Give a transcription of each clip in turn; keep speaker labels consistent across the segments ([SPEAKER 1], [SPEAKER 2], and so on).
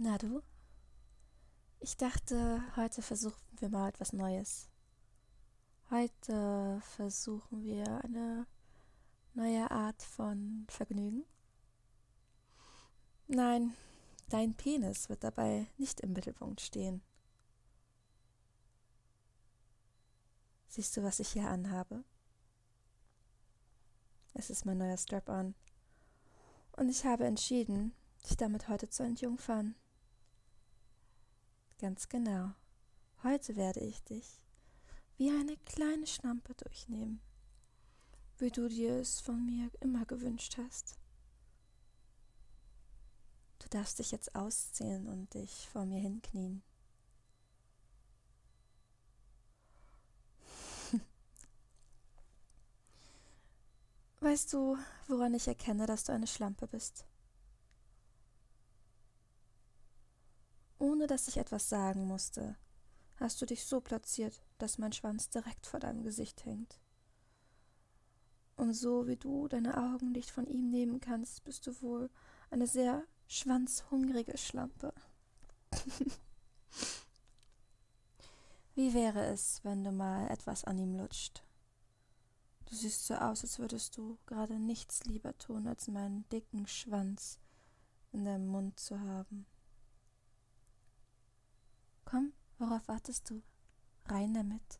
[SPEAKER 1] Na du, ich dachte, heute versuchen wir mal etwas Neues. Heute versuchen wir eine neue Art von Vergnügen. Nein, dein Penis wird dabei nicht im Mittelpunkt stehen. Siehst du, was ich hier anhabe? Es ist mein neuer Strap-on. Und ich habe entschieden, dich damit heute zu entjungfern. Ganz genau. Heute werde ich dich wie eine kleine Schlampe durchnehmen, wie du dir es von mir immer gewünscht hast. Du darfst dich jetzt ausziehen und dich vor mir hinknien. Weißt du, woran ich erkenne, dass du eine Schlampe bist? Ohne dass ich etwas sagen musste, hast du dich so platziert, dass mein Schwanz direkt vor deinem Gesicht hängt. Und so wie du deine Augen nicht von ihm nehmen kannst, bist du wohl eine sehr schwanzhungrige Schlampe. Wie wäre es, wenn du mal etwas an ihm lutscht? Du siehst so aus, als würdest du gerade nichts lieber tun, als meinen dicken Schwanz in deinem Mund zu haben. Komm, worauf wartest du? Rein damit.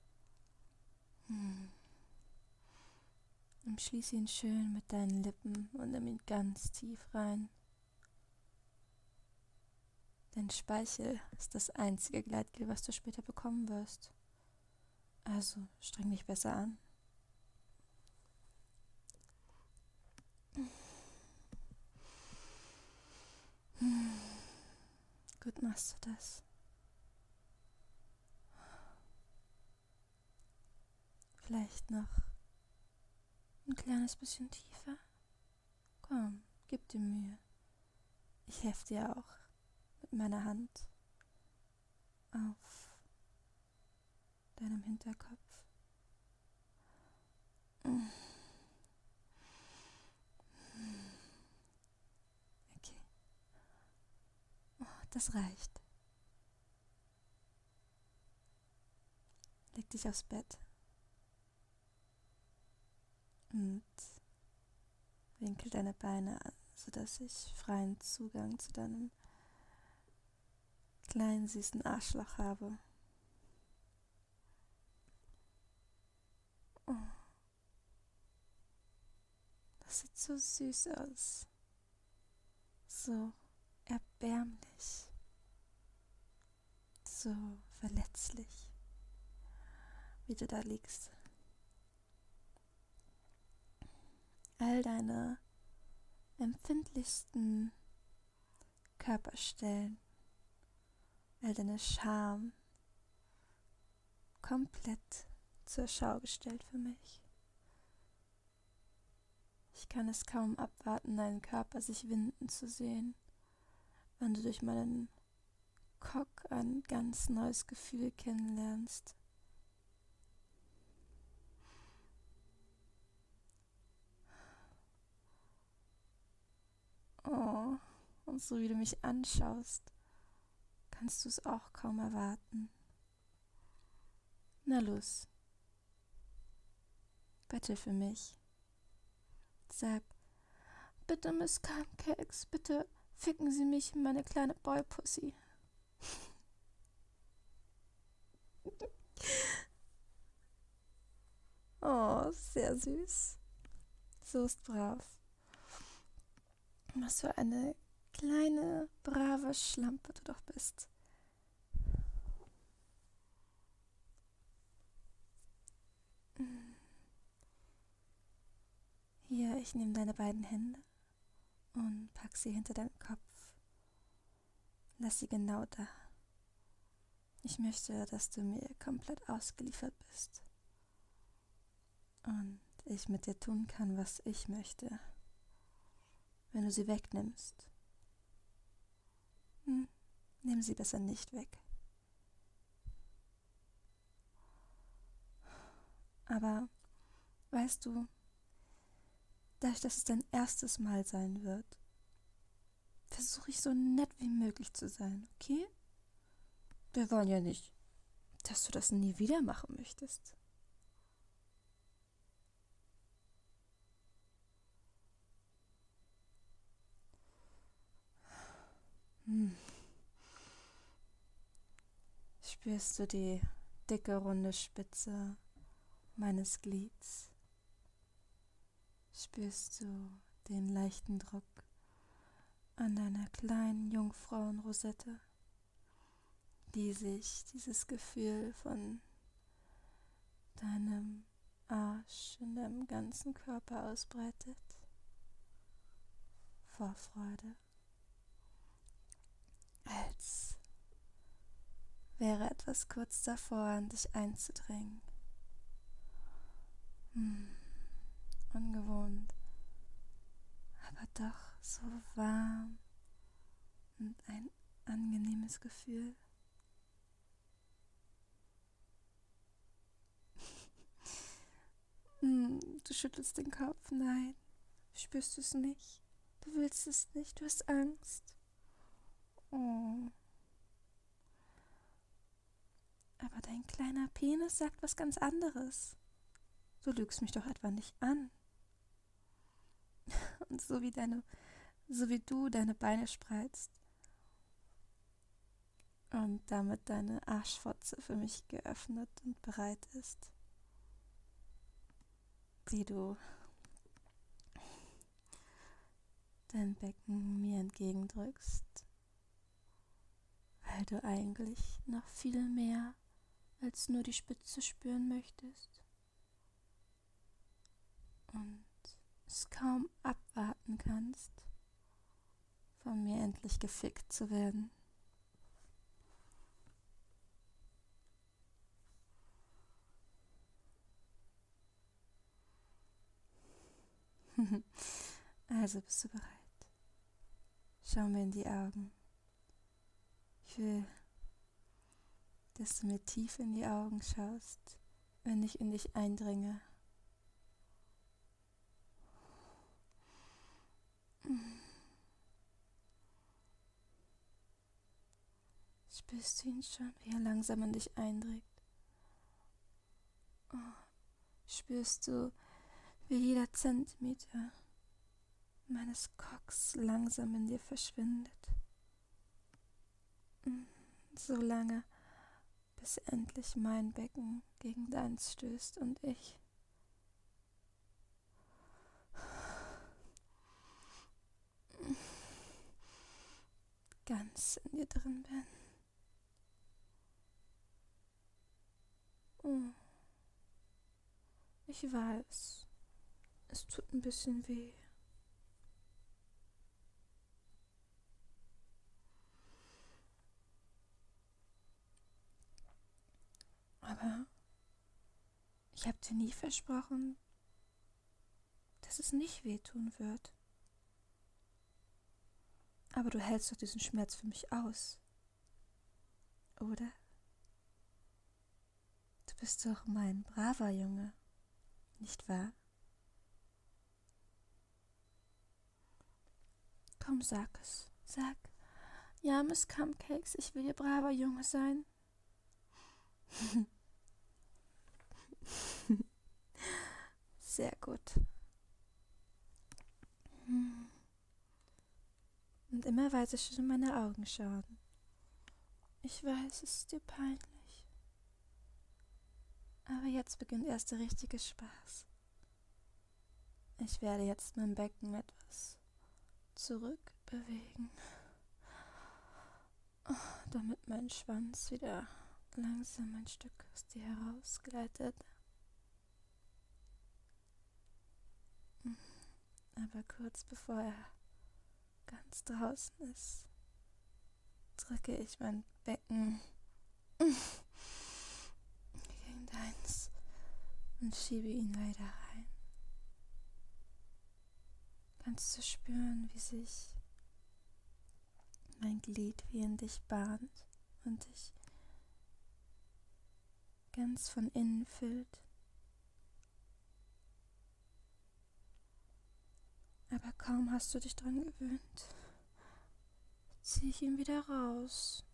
[SPEAKER 1] Umschließ ihn schön mit deinen Lippen und nimm ihn ganz tief rein. Dein Speichel ist das einzige Gleitgel, was du später bekommen wirst. Also streng dich besser an. Gut machst du das. Vielleicht noch ein kleines bisschen tiefer. Komm, gib dir Mühe. Ich helfe dir auch mit meiner Hand auf deinem Hinterkopf. Okay, das reicht. Leg dich aufs Bett und winkel deine Beine an, sodass ich freien Zugang zu deinem kleinen süßen Arschloch habe. Oh, das sieht so süß aus. So erbärmlich. So verletzlich, wie du da liegst. All deine empfindlichsten Körperstellen, all deine Scham komplett zur Schau gestellt für mich. Ich kann es kaum abwarten, deinen Körper sich winden zu sehen, wenn du durch meinen Cock ein ganz neues Gefühl kennenlernst. Oh, und so wie du mich anschaust, kannst du es auch kaum erwarten. Na los, bettel für mich. Sag, bitte Miss Cupcakes, bitte ficken Sie mich in meine kleine Boy-Pussy. Oh, sehr süß. So ist brav. Was für eine kleine, brave Schlampe du doch bist. Hier, ich nehme deine beiden Hände und pack sie hinter deinen Kopf. Lass sie genau da. Ich möchte, dass du mir komplett ausgeliefert bist. Und ich mit dir tun kann, was ich möchte. Wenn du sie wegnimmst, nimm sie besser nicht weg. Aber weißt du, dadurch, dass es dein erstes Mal sein wird, versuche ich so nett wie möglich zu sein, okay? Wir wollen ja nicht, dass du das nie wieder machen möchtest. Hm. Spürst du die dicke, runde Spitze meines Glieds? Spürst du den leichten Druck an deiner kleinen Jungfrauenrosette, die sich dieses Gefühl von deinem Arsch in deinem ganzen Körper ausbreitet? Vorfreude, als wäre etwas kurz davor, an dich einzudringen. Ungewohnt, aber doch so warm und ein angenehmes Gefühl. Du schüttelst den Kopf. Nein, spürst du es nicht? Du willst es nicht, du hast Angst. Oh. Aber dein kleiner Penis sagt was ganz anderes. Du lügst mich doch etwa nicht an. Und so wie du deine Beine spreizt und damit deine Arschfotze für mich geöffnet und bereit ist, wie du dein Becken mir entgegendrückst, weil du eigentlich noch viel mehr als nur die Spitze spüren möchtest und es kaum abwarten kannst, von mir endlich gefickt zu werden. Also bist du bereit? Schau mir in die Augen. Ich will, dass du mir tief in die Augen schaust, wenn ich in dich eindringe. Spürst du ihn schon, wie er langsam in dich eindringt? Oh, spürst du, wie jeder Zentimeter meines Cocks langsam in dir verschwindet? So lange, bis endlich mein Becken gegen deins stößt und ich ganz in dir drin bin. Oh, ich weiß, es tut ein bisschen weh. Aber ich habe dir nie versprochen, dass es nicht wehtun wird. Aber du hältst doch diesen Schmerz für mich aus, oder? Du bist doch mein braver Junge, nicht wahr? Komm, sag es. Sag, ja, Miss Cupcakes, ich will ihr braver Junge sein. Sehr gut. Und immer weiter schon in meine Augen schauen. Ich weiß, es ist dir peinlich. Aber jetzt beginnt erst der richtige Spaß. Ich werde jetzt mein Becken etwas zurückbewegen, damit mein Schwanz wieder langsam ein Stück aus dir herausgleitet. Aber kurz bevor er ganz draußen ist, drücke ich mein Becken gegen deins und schiebe ihn weiter rein. Kannst du spüren, wie sich mein Glied wie in dich bahnt und dich ganz von innen füllt? Aber kaum hast du dich dran gewöhnt, ziehe ich ihn wieder raus.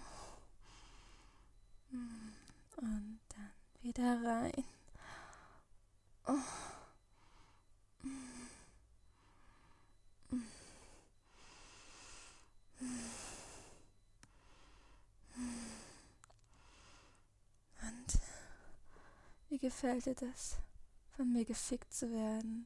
[SPEAKER 1] Und dann wieder rein. Und wie gefällt dir das, von mir gefickt zu werden?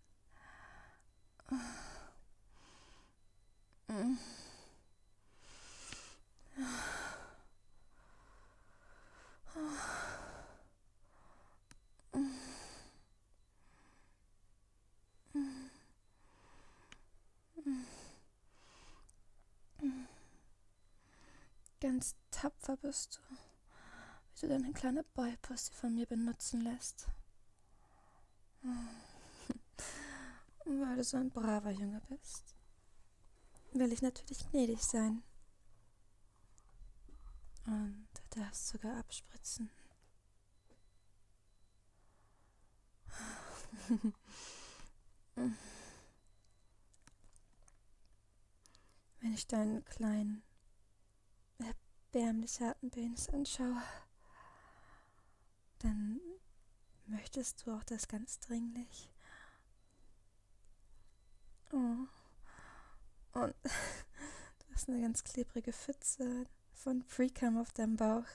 [SPEAKER 1] Ganz tapfer bist du, wie du deine kleine Boypussy von mir benutzen lässt. Und weil du so ein braver Junge bist, will ich natürlich gnädig sein. Und du darfst sogar abspritzen. Wenn ich deinen kleinen, erbärmlich harten Penis anschaue, dann möchtest du auch das ganz dringlich. Oh. Und du hast eine ganz klebrige Pfütze von Pre-Cum auf deinem Bauch.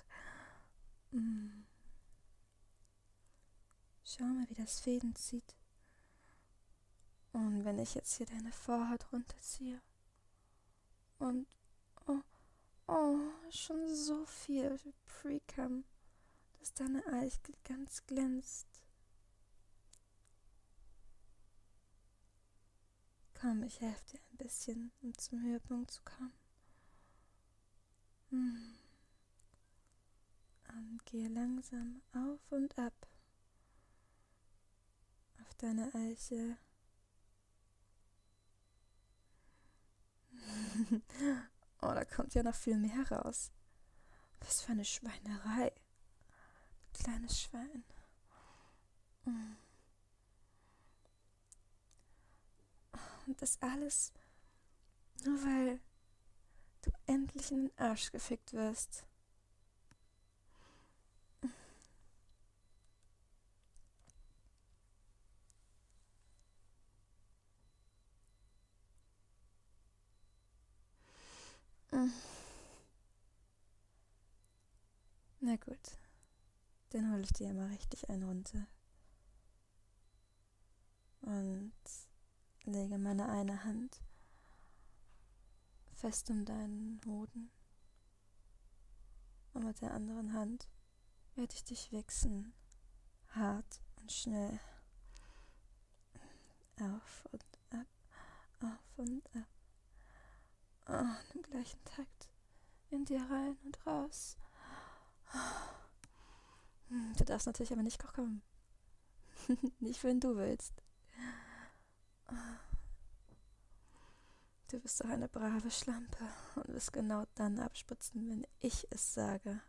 [SPEAKER 1] Schau mal, wie das Fäden zieht. Und wenn ich jetzt hier deine Vorhaut runterziehe und schon so viel Pre-Cum, dass deine Eichel ganz glänzt. Komm, ich helfe dir ein bisschen, um zum Höhepunkt zu kommen. Und gehe langsam auf und ab auf deine Eichel. Oh, da kommt ja noch viel mehr raus. Was für eine Schweinerei. Kleines Schwein. Und das alles nur weil du endlich in den Arsch gefickt wirst. Na gut, dann hole ich dir mal richtig einen runter. Und lege meine eine Hand fest um deinen Hoden. Und mit der anderen Hand werde ich dich wichsen. Hart und schnell. Auf und ab, auf und ab. Oh, im gleichen Takt. In dir rein und raus. Du darfst natürlich aber nicht kommen. Nicht, wenn du willst. Du bist doch eine brave Schlampe und wirst genau dann abspritzen, wenn ich es sage.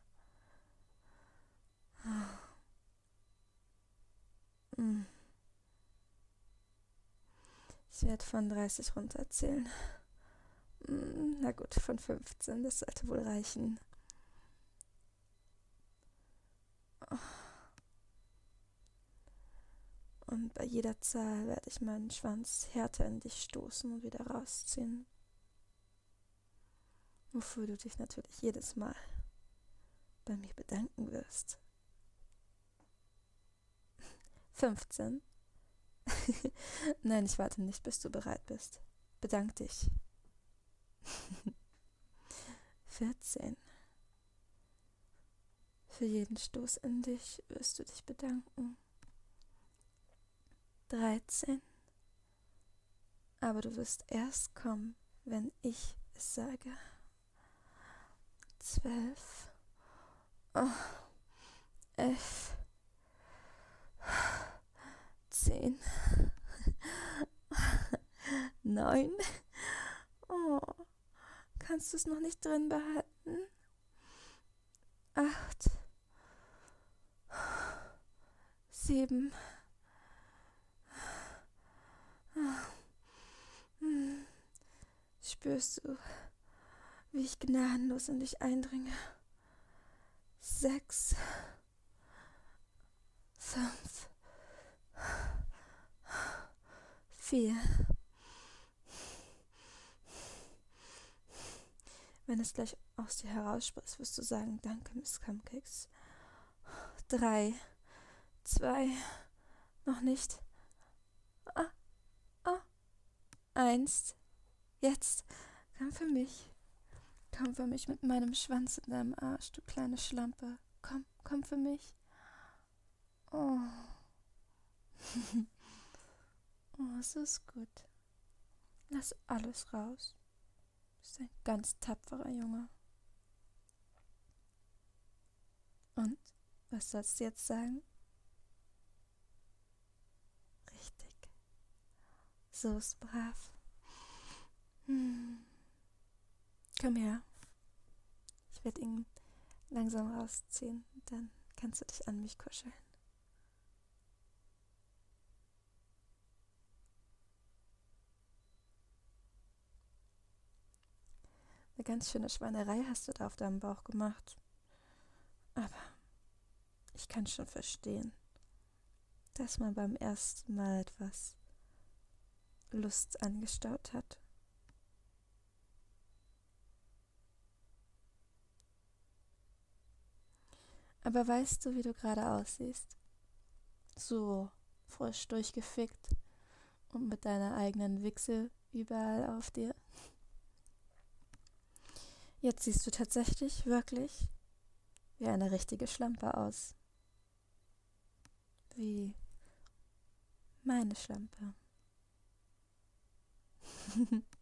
[SPEAKER 1] Ich werde von 30 runterzählen. Na gut, von 15, das sollte wohl reichen. Und bei jeder Zahl werde ich meinen Schwanz härter in dich stoßen und wieder rausziehen. Wofür du dich natürlich jedes Mal bei mir bedanken wirst. 15. Nein, ich warte nicht, bis du bereit bist. Bedank dich. 14. Für jeden Stoß in dich wirst du dich bedanken. 13. Aber du wirst erst kommen, wenn ich es sage. 12. 11. 10. 9. Oh, kannst du es noch nicht drin behalten? 8. 7. Spürst du, wie ich gnadenlos in dich eindringe. 6, 5, 4. Wenn es gleich aus dir heraussprichst, wirst du sagen, danke, Miss Cupcakes. 3, 2, noch nicht. 1, jetzt. Komm für mich. Komm für mich mit meinem Schwanz in deinem Arsch, du kleine Schlampe. Komm für mich. Oh. Oh, es ist gut. Lass alles raus. Du bist ein ganz tapferer Junge. Und, was sollst du jetzt sagen? Richtig. So ist brav. Komm her. Ich werde ihn langsam rausziehen. Dann kannst du dich an mich kuscheln. Eine ganz schöne Schweinerei hast du da auf deinem Bauch gemacht. Aber ich kann schon verstehen, dass man beim ersten Mal etwas Lust angestaut hat. Aber weißt du, wie du gerade aussiehst? So frisch durchgefickt und mit deiner eigenen Wichse überall auf dir. Jetzt siehst du tatsächlich wirklich wie eine richtige Schlampe aus. Wie meine Schlampe.